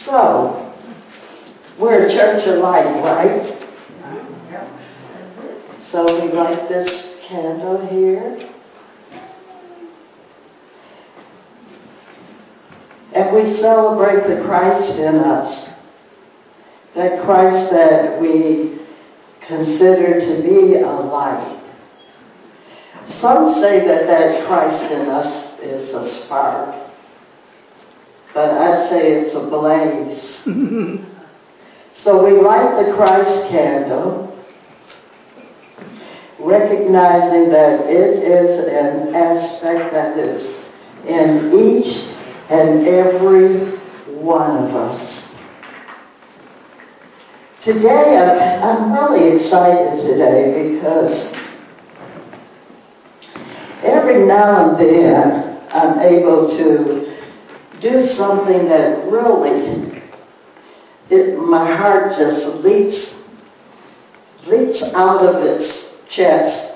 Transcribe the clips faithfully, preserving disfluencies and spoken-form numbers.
So, we're a church of light, right? So we light this candle here. And we celebrate the Christ in us. That Christ that we consider to be a light. Some say that that Christ in us is a spark. But I'd say it's a blaze. So we light the Christ candle, recognizing that it is an aspect that is in each and every one of us. Today, I'm really excited today because every now and then I'm able to do something that really, it, my heart just leaps, leaps out of its chest.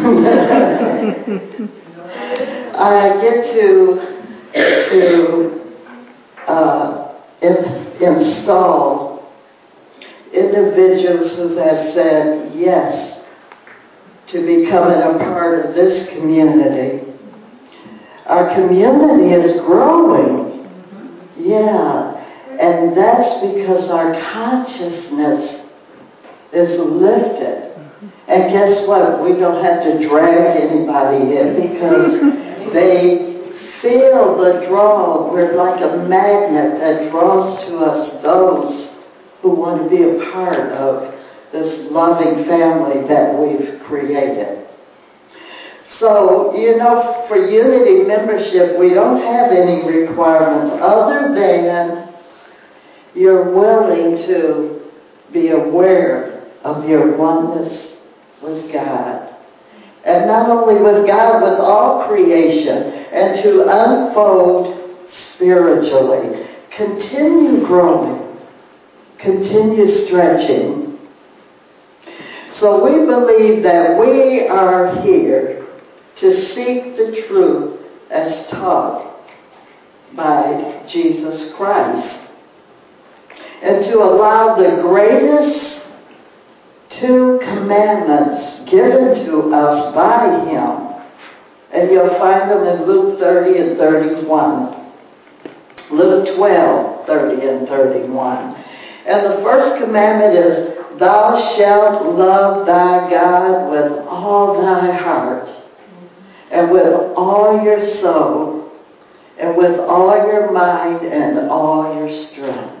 I get to to uh, in, install individuals who have said yes to becoming a part of this community. Our community is growing. Yeah, and that's because our consciousness is lifted. And guess what? We don't have to drag anybody in because they feel the draw. We're like a magnet that draws to us those who want to be a part of this loving family that we've created. So, you know, for Unity membership, we don't have any requirements other than you're willing to be aware of your oneness with God. And not only with God, with all creation, and to unfold spiritually. Continue growing. Continue stretching. So we believe that we are here to seek the truth as taught by Jesus Christ. And to allow the greatest two commandments given to us by Him. And you'll find them in Luke thirty and thirty-one. Luke twelve, thirty and thirty-one. And the first commandment is, thou shalt love thy God with all thy heart, and with all your soul, and with all your mind, and all your strength.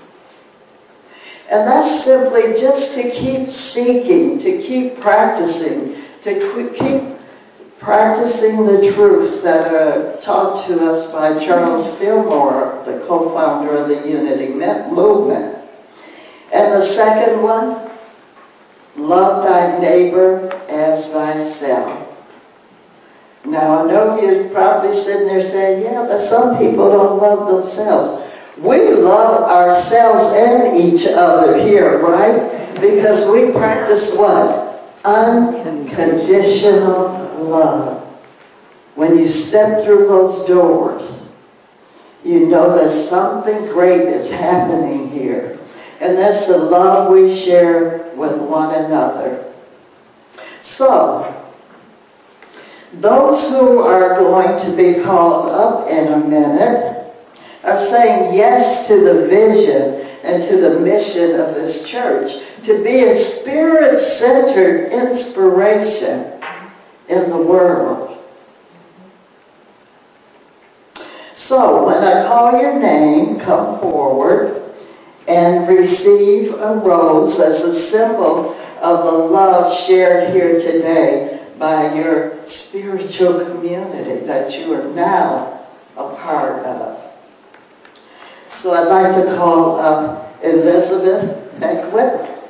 And that's simply just to keep seeking, to keep practicing, to keep practicing the truths that are taught to us by Charles Fillmore, the co-founder of the Unity movement. And the second one, love thy neighbor as thyself. Now, I know you're probably sitting there saying, yeah, but some people don't love themselves. We love ourselves and each other here, right? Because we practice what? Unconditional love. When you step through those doors, you know that something great is happening here. And that's the love we share with one another. So, those who are going to be called up in a minute are saying yes to the vision and to the mission of this church, to be a spirit-centered inspiration in the world. So, when I call your name, come forward and receive a rose as a symbol of the love shared here today by your spiritual community that you are now a part of. So I'd like to call up Elizabeth Beckwith.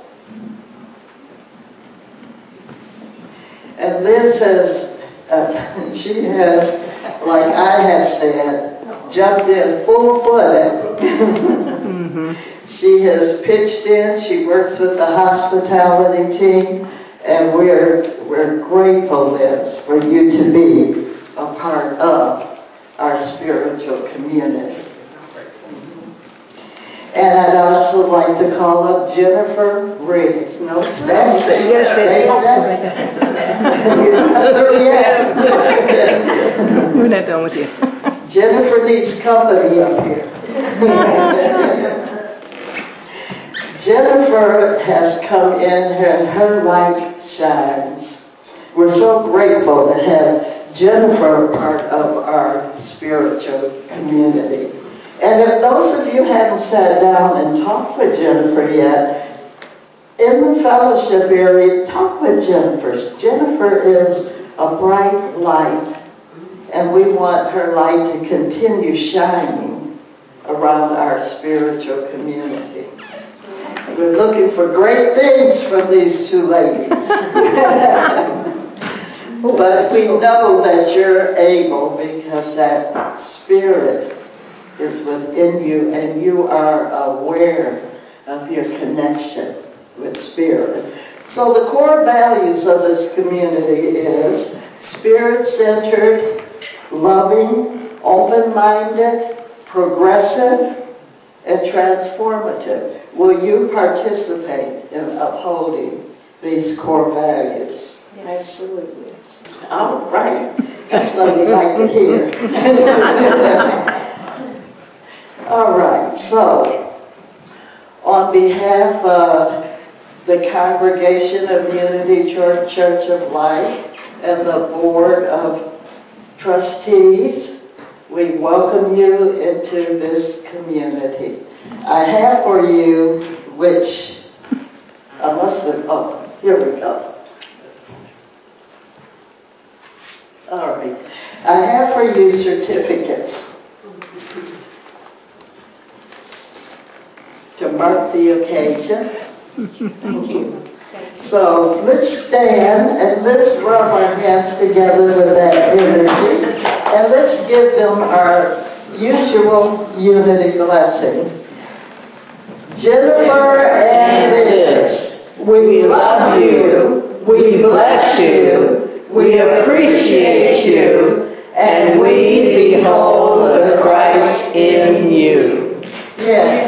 And Liz has, uh, she has, like I have said, jumped in full-footed. Mm-hmm. She has pitched in. She works with the hospitality team. And we're, we're grateful, Liz, for you to be a part of our spiritual community. And I'd also like to call up Jennifer Riggs. No, that's it. Yes, it You're not through yet. We're not done with you. Jennifer needs company up here. Jennifer has come in here and her light shines. We're so grateful to have Jennifer part of our spiritual community. And if those of you haven't sat down and talked with Jennifer yet, in the fellowship area, talk with Jennifer. Jennifer is a bright light, and we want her light to continue shining around our spiritual community. We're looking for great things from these two ladies. But we know that you're able because that spirit is within you and you are aware of your connection with spirit. So the core values of this community is spirit-centered, loving, open-minded, progressive, and transformative. Will you participate in upholding these core values? Yes. Absolutely. All right. That's what we like to hear. All right. So, on behalf of the congregation of Unity Church, Church of Life, and the Board of Trustees, we welcome you into this community. I have for you, which I must have, oh, here we go. All right. I have for you certificates to mark the occasion. Thank you. So let's stand and let's rub our hands together with that energy and let's give them our usual unity blessing. Jennifer and Liz, we love you, we bless you, we appreciate you, and we behold the Christ in you. Yes.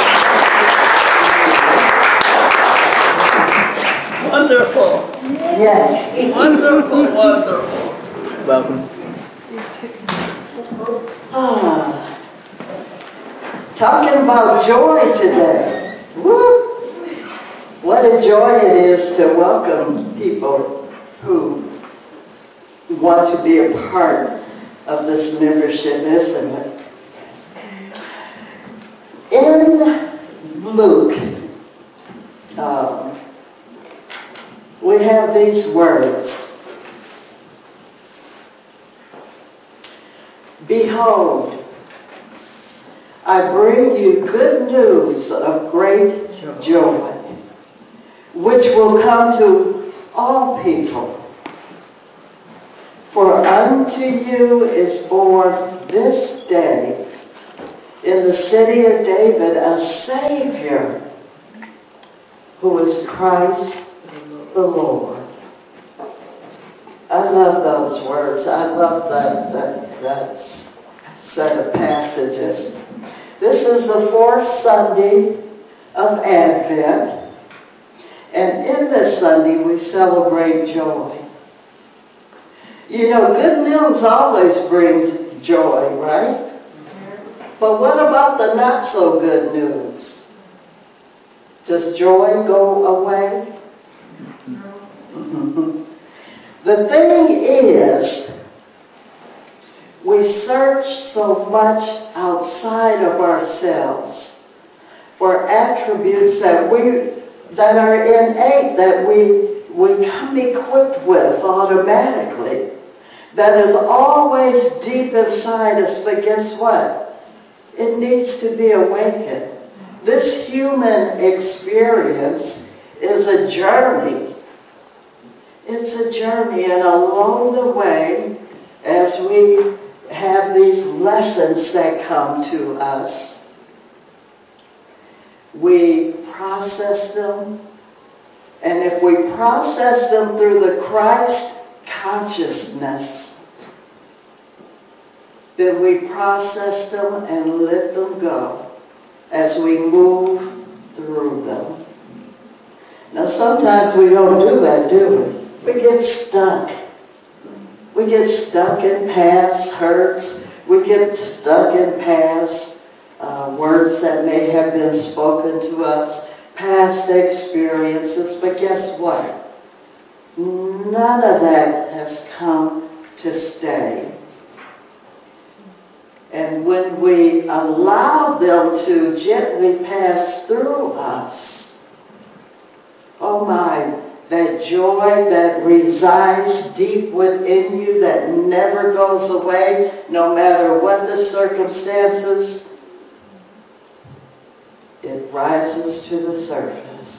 Wonderful. Yes. Wonderful, wonderful. Welcome. Ah. Talking about joy today. Woo! What a joy it is to welcome people who want to be a part of this membership, isn't it? In Luke, um, we have these words. Behold, I bring you good news of great joy, which will come to all people. For unto you is born this day in the city of David a Savior, who is Christ the Lord. I love those words. I love that, that, that set of passages. This is the fourth Sunday of Advent, and in this Sunday we celebrate joy. You know, good news always brings joy, right? But what about the not so good news? Does joy go away? No. The thing is, we search so much outside of ourselves for attributes that we that are innate, that we we come equipped with automatically, that is always deep inside us. But guess what? It needs to be awakened. This human experience is a journey. It's a journey, and along the way, as we have these lessons that come to us, we process them, and if we process them through the Christ consciousness, then we process them and let them go as we move through them. Now sometimes we don't do that, do we? We get stuck. We get stuck in past hurts. We get stuck in past uh, words that may have been spoken to us, past experiences. But guess what? None of that has come to stay. And when we allow them to gently pass through us, oh my, that joy that resides deep within you, that never goes away, no matter what the circumstances, it rises to the surface.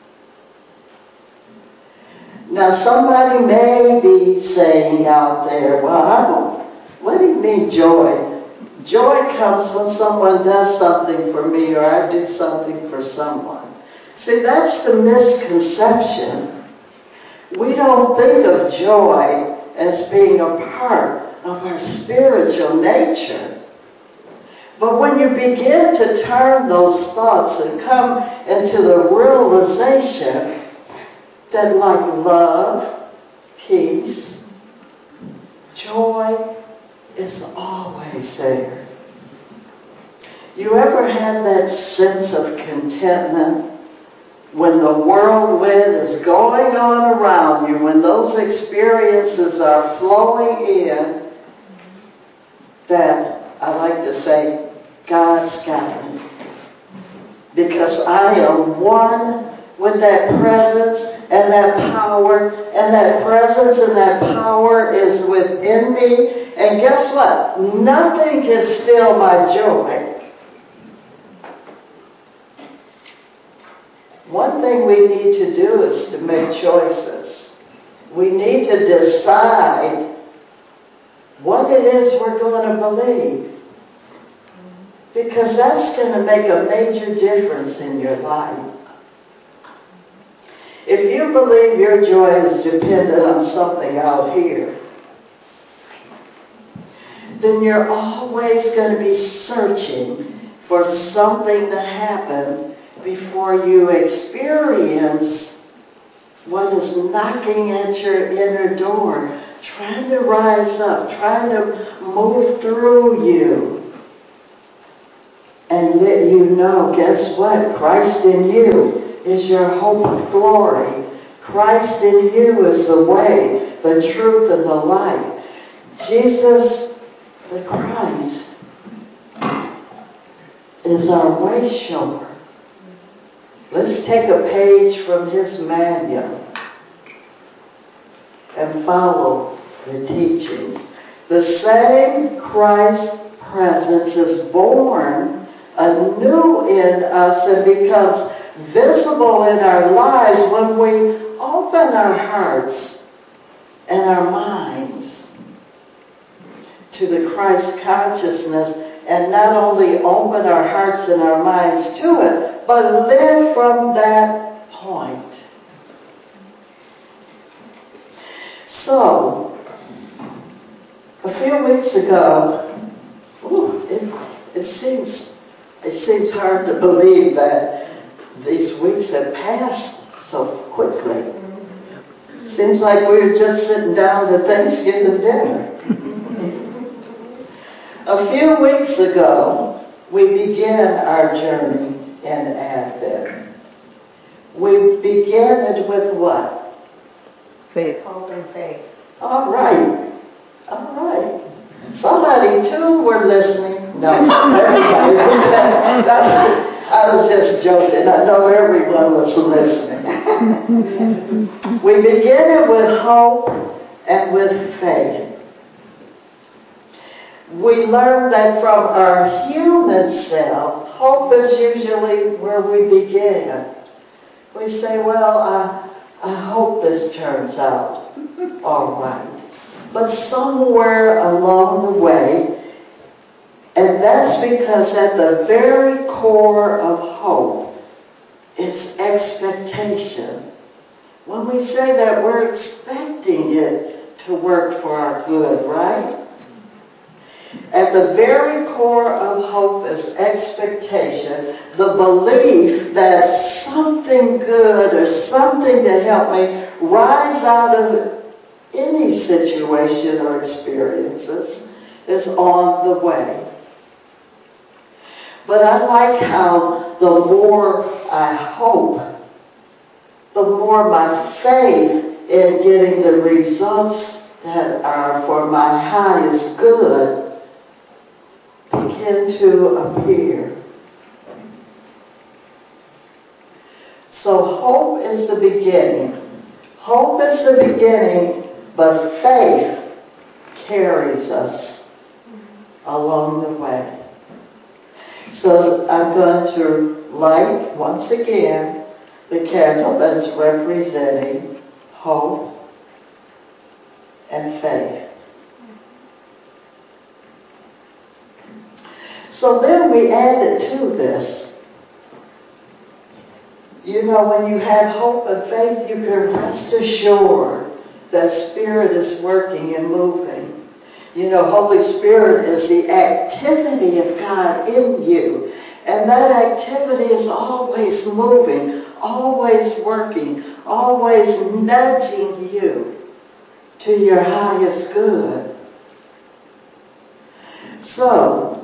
Now somebody may be saying out there, well, I don't, what do you mean joy? Joy comes when someone does something for me or I do something for someone. See, that's the misconception. We don't think of joy as being a part of our spiritual nature. But when you begin to turn those thoughts and come into the realization that like love, peace, joy is always there. You ever had that sense of contentment when the whirlwind is going on around you, when those experiences are flowing in, that I like to say, God's got me. Because I am one with that presence and that power, and that presence and that power is within me. And guess what? Nothing can steal my joy. One thing we need to do is to make choices. We need to decide what it is we're going to believe. Because that's going to make a major difference in your life. If you believe your joy is dependent on something out here, then you're always going to be searching for something to happen before you experience what is knocking at your inner door, trying to rise up, trying to move through you. And let you know, guess what? Christ in you is your hope of glory. Christ in you is the way, the truth, and the light. Jesus, the Christ, is our way shower. Let's take a page from his manual and follow the teachings. The same Christ presence is born anew in us and becomes visible in our lives when we open our hearts and our minds to the Christ consciousness, and not only open our hearts and our minds to it, but live from that point. So, a few weeks ago, ooh, it, it seems it seems hard to believe that these weeks have passed so quickly. Seems like we were just sitting down to Thanksgiving dinner. A few weeks ago, we began our journey in Advent. We began it with what? Faith. Hope and faith. All right. All right. Somebody, too, were listening. No, everybody. I was just joking. I know everyone was listening. We begin it with hope and with faith. We learn that from our human self, hope is usually where we begin. We say, well, I, I hope this turns out all right. But somewhere along the way, and that's because at the very core of hope is expectation. When we say that, we're expecting it to work for our good, right? At the very core of hope is expectation, the belief that something good or something to help me rise out of any situation or experiences is on the way. But I like how the more I hope, the more my faith in getting the results that are for my highest good begin to appear. So hope is the beginning. Hope is the beginning, but faith carries us along the way. So I'm going to light once again the candle that's representing hope and faith. So then we added to this. You know, when you have hope and faith, you can rest assured that Spirit is working and moving. You know, Holy Spirit is the activity of God in you. And that activity is always moving, always working, always nudging you to your highest good. So,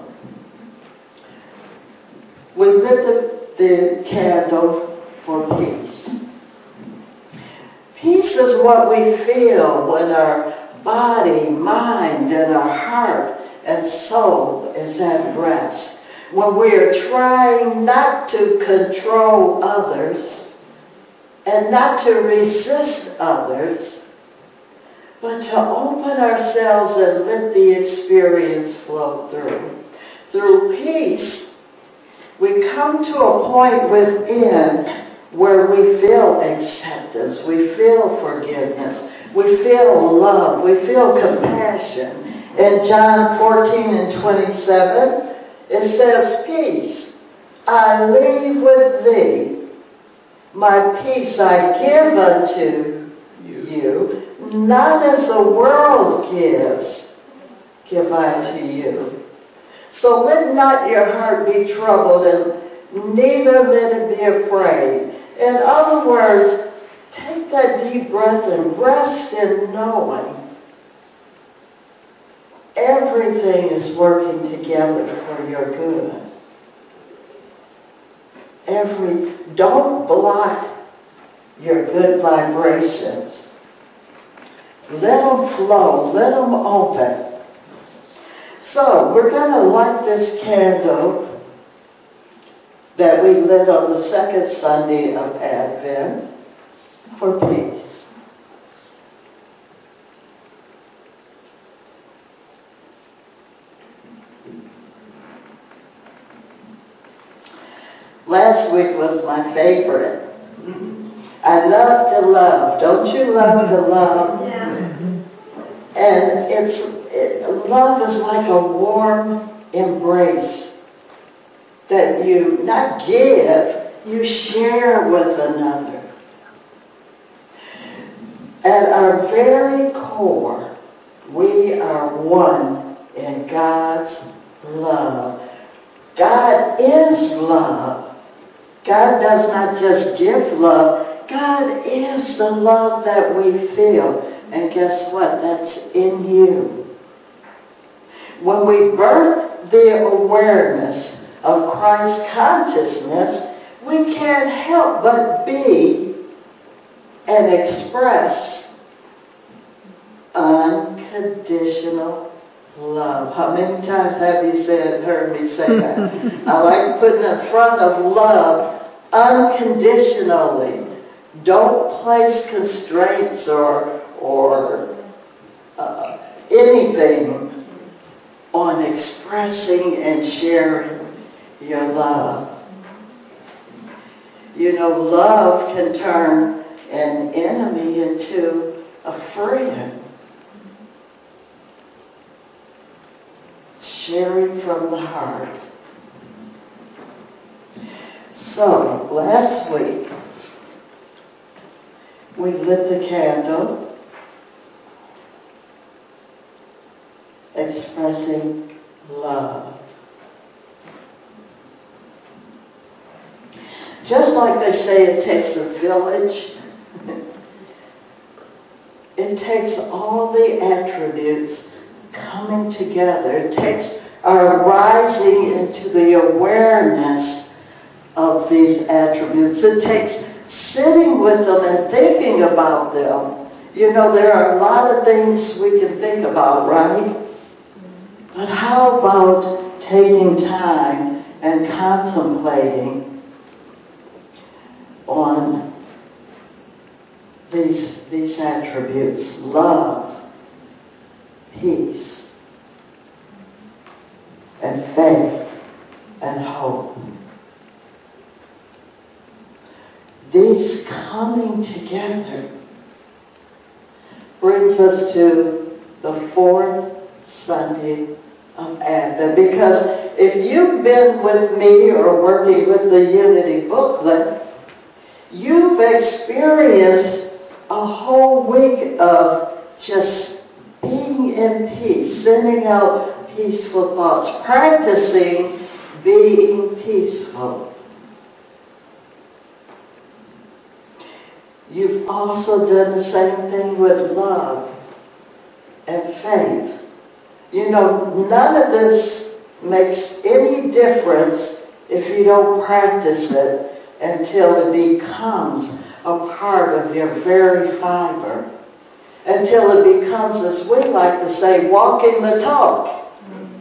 we lit the, the candle for peace. Peace is what we feel when our body, mind, and our heart and soul is at rest. When we are trying not to control others and not to resist others, but to open ourselves and let the experience flow through. Through peace, we come to a point within where we feel acceptance, we feel forgiveness, we feel love, we feel compassion. In John fourteen and twenty-seven, it says, "Peace I leave with thee, my peace I give unto you, not as the world gives, give I to you. So let not your heart be troubled, and neither let it be afraid." In other words, take that deep breath and rest in knowing everything is working together for your good. Every, don't block your good vibrations. Let them flow, let them open. So, we're going to light this candle that we lit on the second Sunday of Advent for peace. Last week was my favorite. I love to love. Don't you love to love? Yeah. And it's it, love is like a warm embrace that you not give, you share with another. At our very core, we are one in God's love. God is love. God does not just give love. God is the love that we feel. And guess what? That's in you. When we birth the awareness of Christ consciousness, we can't help but be and express unconditional love. How many times have you said, heard me say that? I like putting in front of love unconditionally. Don't place constraints or or uh, anything on expressing and sharing your love. You know, love can turn an enemy into a friend. Sharing from the heart. So, last week, we lit the candle expressing love. Just like they say it takes a village, it takes all the attributes coming together. It takes our rising into the awareness of these attributes. It takes sitting with them and thinking about them. You know, there are a lot of things we can think about, right? But how about taking time and contemplating on these, these attributes? Love, peace, and faith, and hope. These coming together brings us to the fourth Sunday of Advent. Because if you've been with me or working with the Unity booklet, you've experienced a whole week of just being in peace, sending out peaceful thoughts, practicing being peaceful. You've also done the same thing with love and faith. You know, none of this makes any difference if you don't practice it until it becomes a part of your very fiber. Until it becomes, as we like to say, walking the talk.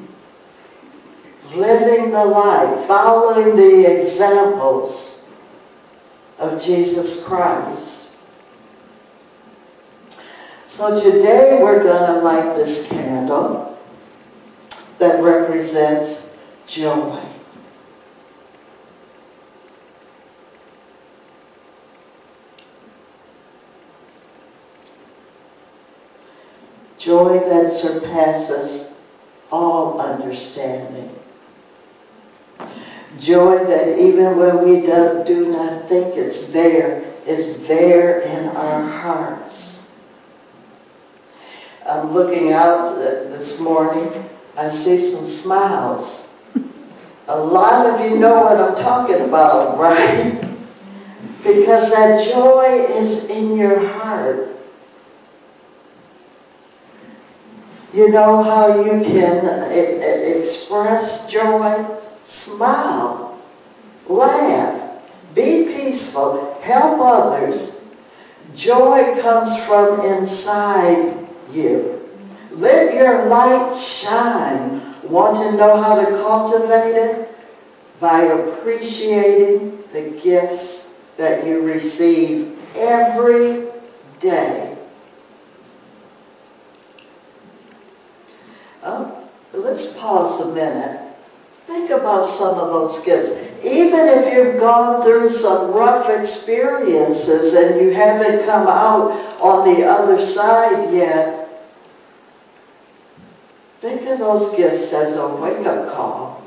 Living the life, following the examples of Jesus Christ. So today we're going to light this candle that represents joy. Joy that surpasses all understanding. Joy that even when we do, do not think it's there, it's there in our hearts. I'm looking out this morning, I see some smiles. A lot of you know what I'm talking about, right? Because that joy is in your heart. You know how you can express joy? Smile, laugh, be peaceful, help others. Joy comes from inside you. Let your light shine. Want to know how to cultivate it? By appreciating the gifts that you receive every day. Oh, let's pause a minute. Think about some of those gifts. Even if you've gone through some rough experiences and you haven't come out on the other side yet, think of those gifts as a wake-up call.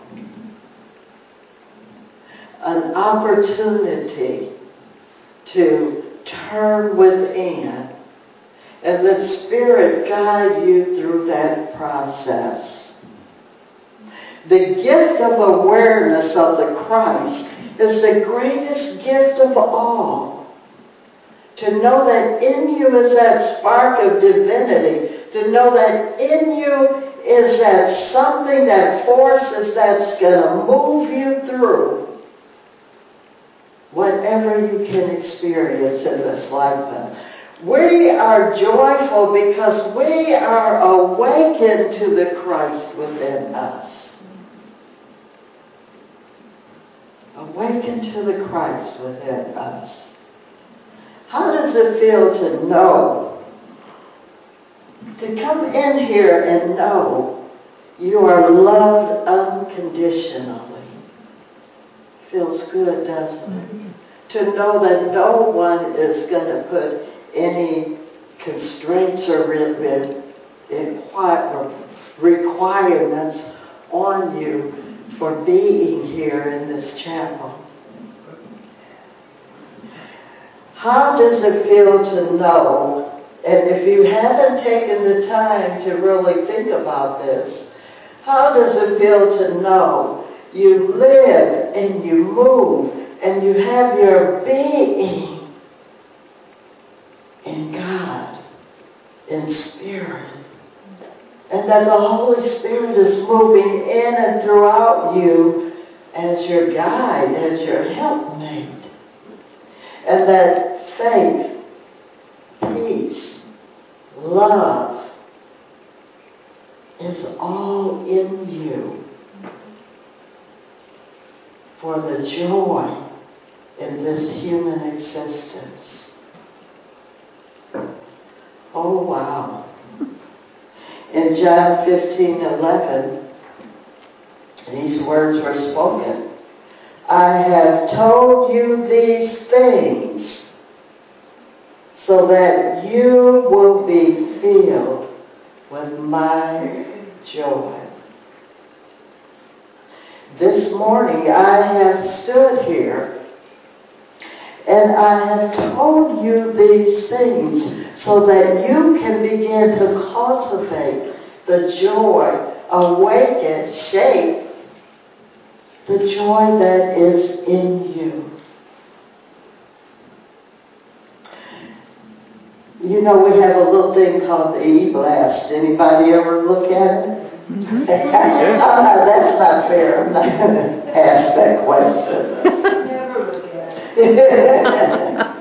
An opportunity to turn within and let Spirit guide you through that process. The gift of awareness of the Christ is the greatest gift of all. To know that in you is that spark of divinity. To know that in you is that something, that force that's going to move you through whatever you can experience in this lifetime. We are joyful because we are awakened to the Christ within us. Awaken to the Christ within us. How does it feel to know, to come in here and know you are loved unconditionally? Feels good, doesn't it? To know that no one is going to put any constraints or requirements on you for being here in this chapel. How does it feel to know, and if you haven't taken the time to really think about this, How does it feel to know you live and you move and you have your being in God, in spirit, and that the Holy Spirit is moving in and throughout you as your guide, as your helpmate, and that faith, peace, love is all in you for the joy in this human existence. Oh, wow. In John fifteen eleven, these words were spoken. I have told you these things so that you will be filled with my joy. This morning I have stood here and I have told you these things so that you can begin to cultivate the joy, awaken, shape the joy that is in you. You know, we have a little thing called the E-Blast. Anybody ever look at it? Mm-hmm. Oh, no, that's not fair. I'm not going to ask that question. Never look at it.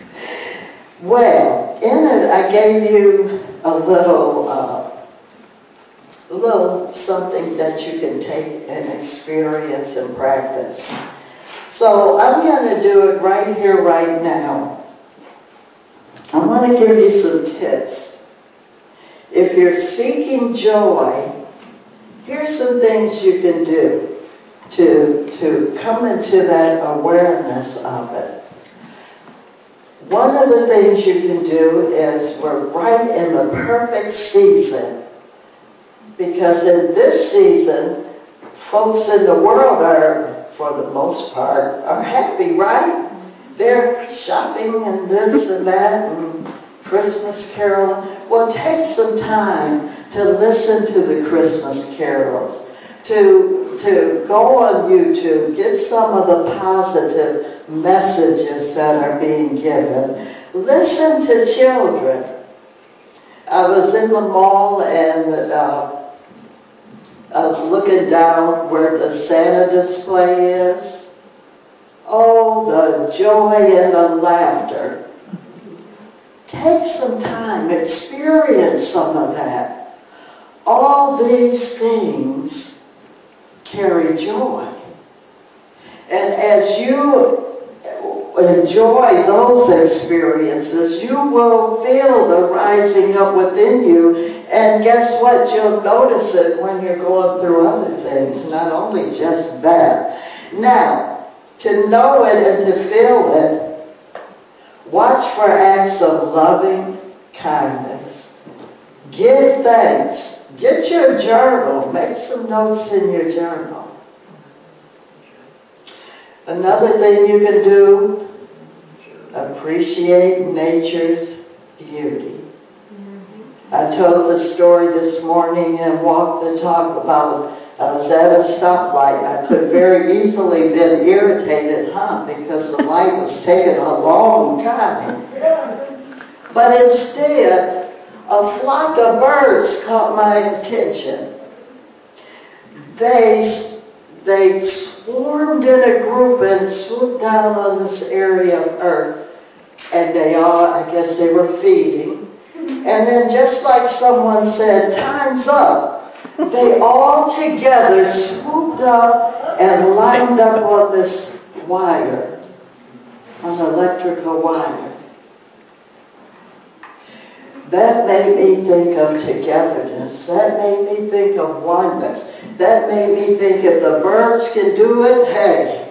Well, in it, I gave you a little, uh, a little something that you can take and experience and practice. So I'm going to do it right here, right now. I want to give you some tips. If you're seeking joy, here's some things you can do to, to come into that awareness of it. One of the things you can do is we're right in the perfect season. Because in this season, folks in the world are, for the most part, are happy, right? They're shopping and this and that and Christmas caroling. Well, take some time to listen to the Christmas carols, to, to go on YouTube, get some of the positive messages that are being given. Listen to children. I was in the mall and uh, I was looking down where the Santa display is. Oh, the joy and the laughter. Take some time, experience some of that. All these things carry joy. And as you enjoy those experiences, you will feel the rising up within you. And guess what? You'll notice it when you're going through other things, not only just that. Now, to know it and to feel it, watch for acts of loving kindness. Give thanks. Get your journal. Make some notes in your journal. Another thing you can do, appreciate nature's beauty. I told the story this morning and walked the talk about I was at a stoplight. I could very easily been irritated, huh, because the light was taking a long time. But instead, a flock of birds caught my attention. They, they swarmed in a group and swooped down on this area of earth. And they all, I guess they were feeding. And then just like someone said, time's up. They all together swooped up and lined up on this wire, an electrical wire. That made me think of togetherness. That made me think of oneness. That made me think if the birds can do it, hey,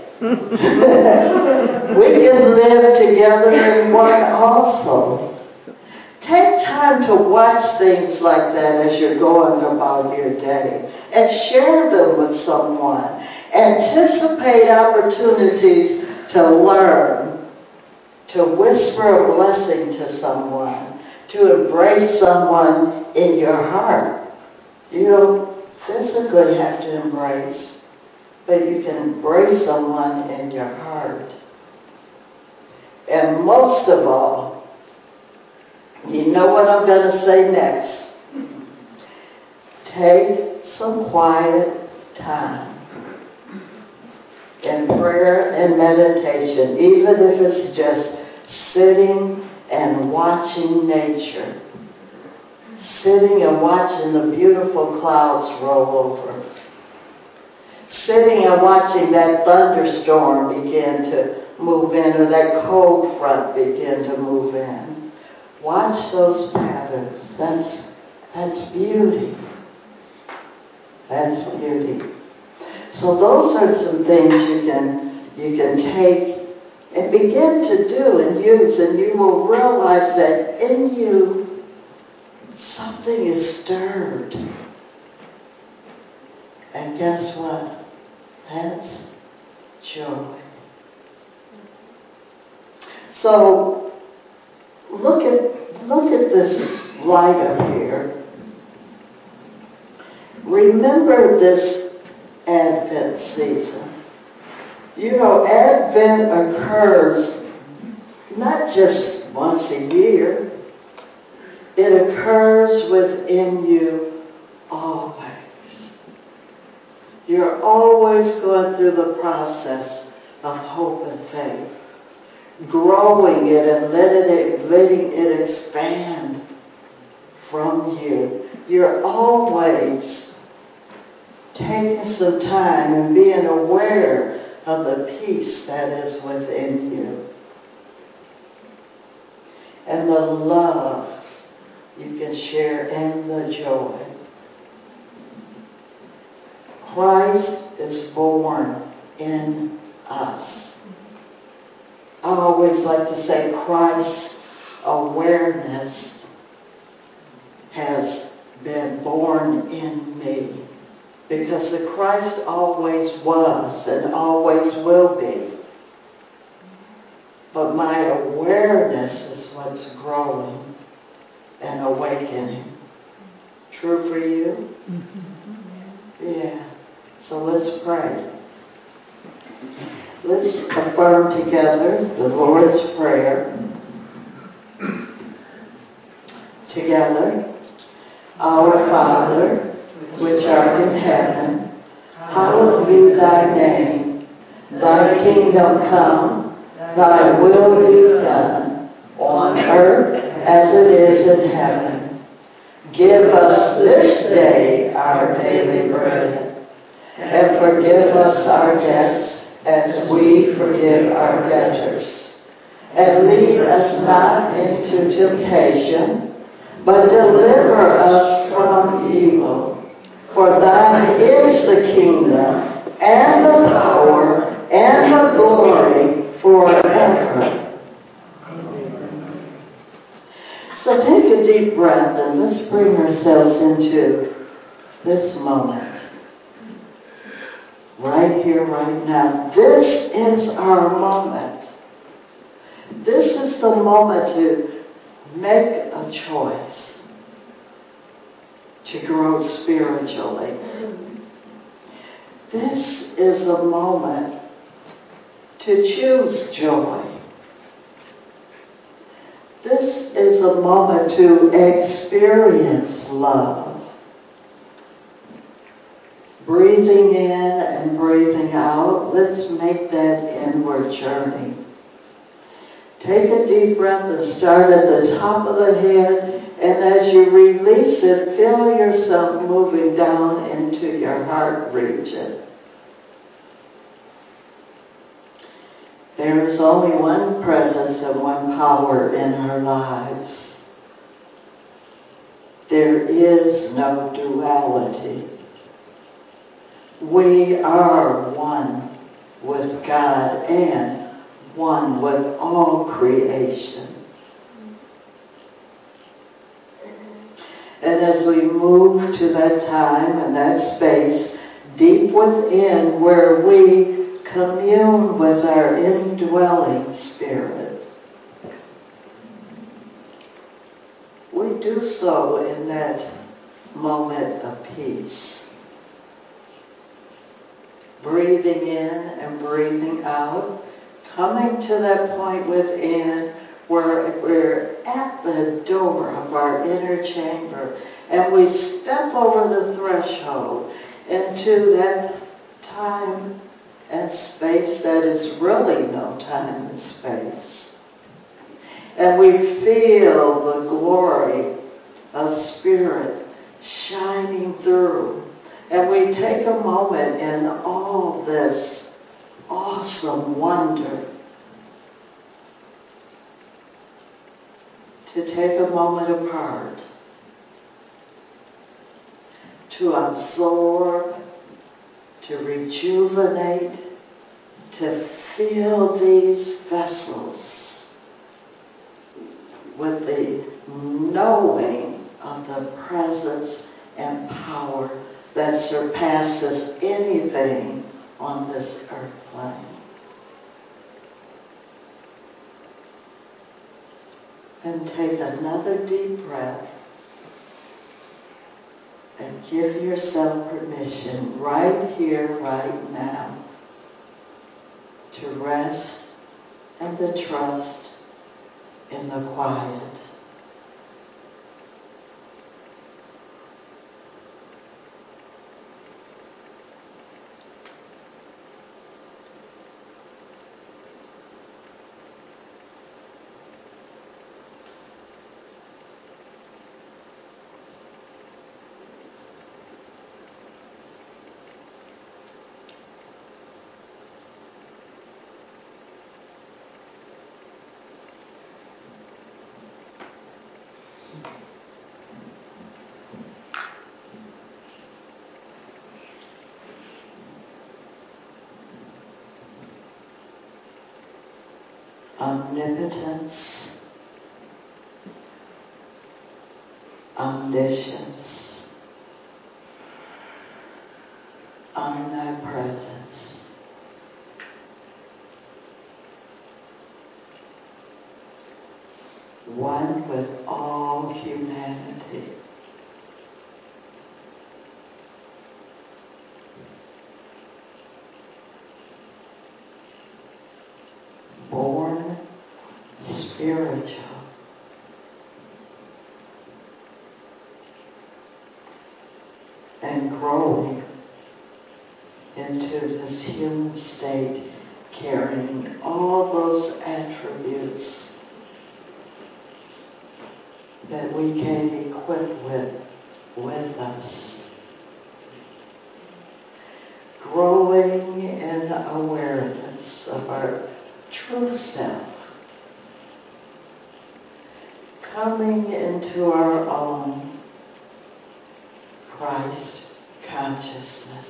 we can live together in one also. Take time to watch things like that as you're going about your day and share them with someone. Anticipate opportunities to learn, to whisper a blessing to someone, to embrace someone in your heart. You know, physically have to embrace, but you can embrace someone in your heart. And most of all, you know what I'm going to say next. Take some quiet time in prayer and meditation, even if it's just sitting and watching nature. Sitting and watching the beautiful clouds roll over. Sitting and watching that thunderstorm begin to move in, or that cold front begin to move in. Watch those patterns. That's, that's beauty. That's beauty. So those are some things you can, you can take and begin to do and use, and you will realize that in you something is stirred. And guess what? That's joy. So look at look at this light up here. Remember this Advent season. You know, Advent occurs not just once a year. It occurs within you always. You're always going through the process of hope and faith, growing it and letting it, letting it expand from you. You're always taking some time and being aware of the peace that is within you. And the love you can share in the joy. Christ is born in us. I always like to say Christ's awareness has been born in me. Because the Christ always was and always will be. But my awareness is what's growing and awakening. True for you? Mm-hmm. Yeah. So let's pray. Let's affirm together the Lord's Prayer. Together. Our Father, which art in heaven, hallowed be thy name. Thy kingdom come, thy will be done, on earth as it is in heaven. Give us this day our daily bread, and forgive us our debts as we forgive our debtors. And lead us not into temptation, but deliver us from evil. For thine is the kingdom, and the power, and the glory forever. So take a deep breath and let's bring ourselves into this moment. Right here, right now. This is our moment. This is the moment to make a choice to grow spiritually. This is a moment to choose joy. This is a moment to experience love. Breathing in and breathing out, let's make that inward journey. Take a deep breath and start at the top of the head, and as you release it, feel yourself moving down into your heart region. There is only one presence and one power in our lives. There is no duality. We are one with God and one with all creation. And as we move to that time and that space deep within where we commune with our indwelling spirit, we do so in that moment of peace. breathing in and breathing out, coming to that point within where we're at the door of our inner chamber and we step over the threshold into that time and space that is really no time and space. And we feel the glory of Spirit shining through. And we take a moment in all this awesome wonder to take a moment apart to absorb, to rejuvenate, to fill these vessels with the knowing of the presence and power that surpasses anything on this earth plane. And take another deep breath and give yourself permission right here, right now, to rest and to trust in the quiet. Omnipotence, omniscience, omnipresence, one with all humanity. Born spiritual, and growing into this human state, carrying all those attributes that we came equipped with, with us. Growing in awareness of our true self. Coming into our own Christ consciousness.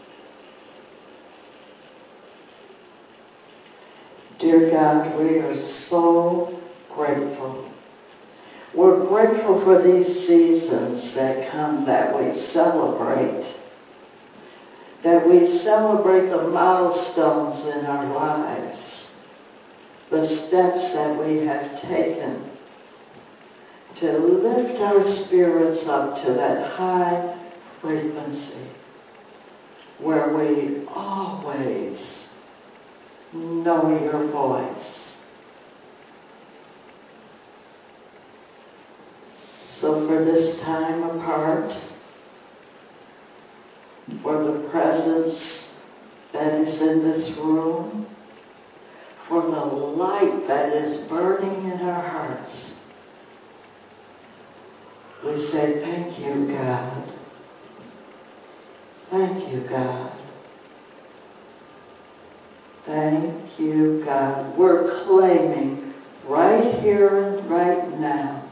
Dear God, we are so grateful. We're grateful for these seasons that come, that we celebrate. That we celebrate the milestones in our lives. The steps that we have taken to lift our spirits up to that high frequency where we always know your voice. So for this time apart, for the presence that is in this room, for the light that is burning in our hearts, we say, thank you, God. Thank you, God. Thank you, God. We're claiming right here and right now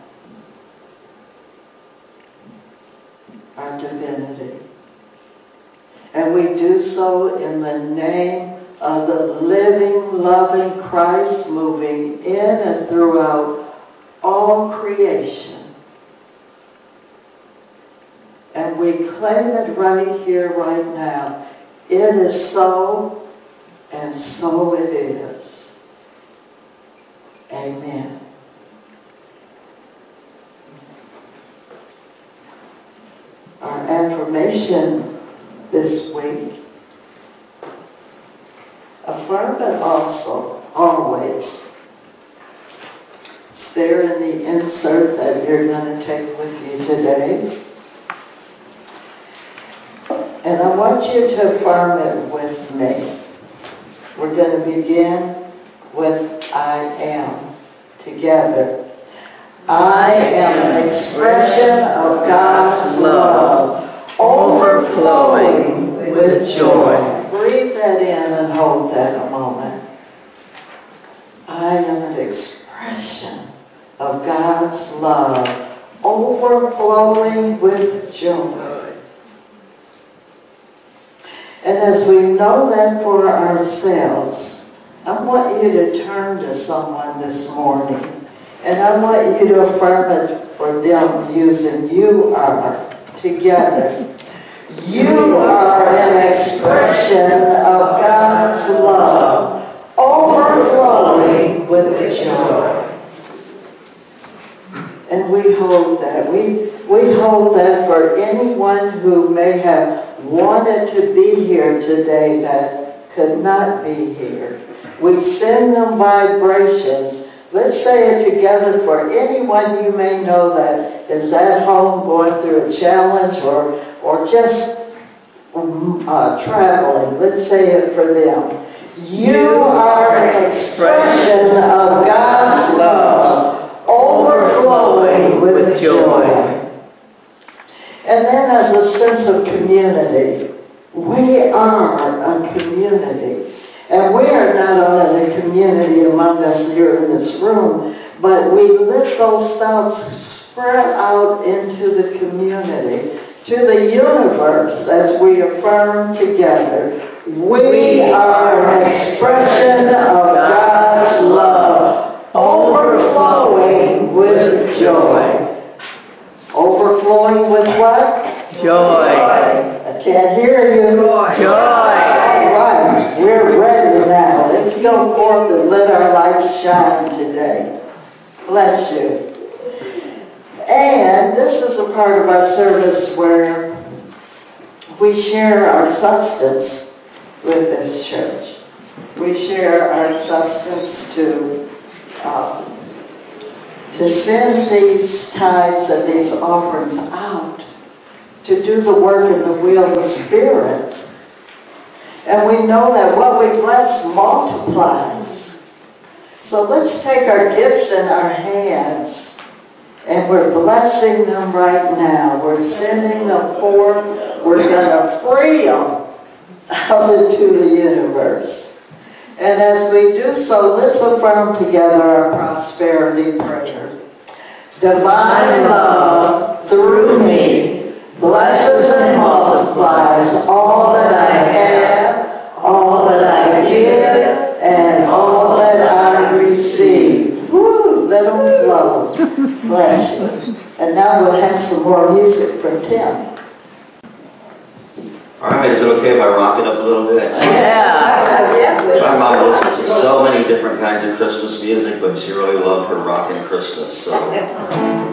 our divinity. And we do so in the name of the living, loving Christ moving in and throughout all creation. And we claim it right here, right now. It is so, and so it is. Amen. Our affirmation this week also, always. It's there in the insert that you're going to take with you today. And I want you to affirm it with me. We're going to begin with I am together. I am an expression of God's love, overflowing with joy. Breathe that in and hold that a moment. I am an expression of God's love, overflowing with joy. And as we know that for ourselves, I want you to turn to someone this morning, and I want you to affirm it for them using you are together. You are an expression of God's love, overflowing with joy. And we hold that. We, we hold that for anyone who may have wanted to be here today that could not be here. We send them vibrations. Let's say it together for anyone you may know that is at home going through a challenge or, or just uh, traveling. Let's say it for them. You are an expression of God's love, overflowing with joy. And then as a sense of community, we are a community. And we are not only a community among us here in this room, but we let those thoughts spread out into the community, to the universe as we affirm together. We are an expression of God's love, overflowing with joy. Overflowing with what? Joy. I can't hear you. Joy. All right, we're ready now. Let's go forth and let our light shine today. Bless you. And this is a part of our service where we share our substance with this church. We share our substance to um, to send these tithes and these offerings out to do the work in the will of the Spirit. And we know that what we bless multiplies. So let's take our gifts in our hands and we're blessing them right now. We're sending them forth. We're going to free them out into the universe. And as we do so, let's affirm together our prosperity prayer. Divine love through me blesses and multiplies all that I have, all that I give, and all that I receive. Woo! Let them flow. Bless you. And now we'll have some more music from Tim. All right, is it okay if I rock it up a little bit? Yeah. My mom listens to so many different kinds of Christmas music, but she really loved her rockin' Christmas, so...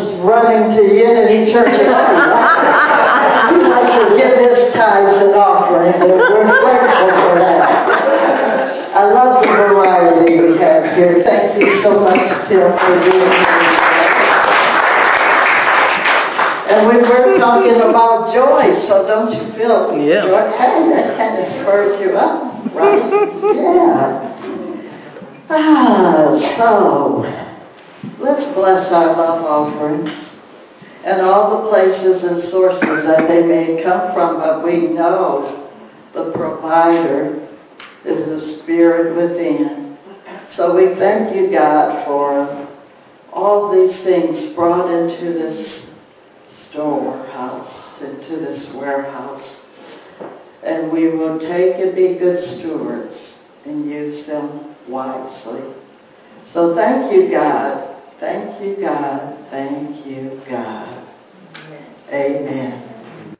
running to Unity Church. He likes to give his tithes and offerings, and we're grateful for that. I love the variety we have here. Thank you so much, Tim, for being here. And we were talking about joy, so don't you feel Yeah. joy? Hey, that kind of spurred you up, right? Yeah. Ah, so let's bless our love offerings and all the places and sources that they may come from, but we know the provider is the Spirit within. So we thank you, God, for all these things brought into this storehouse, into this warehouse. And we will take and be good stewards and use them wisely. So thank you, God. Thank you, God. Thank you, God. Amen.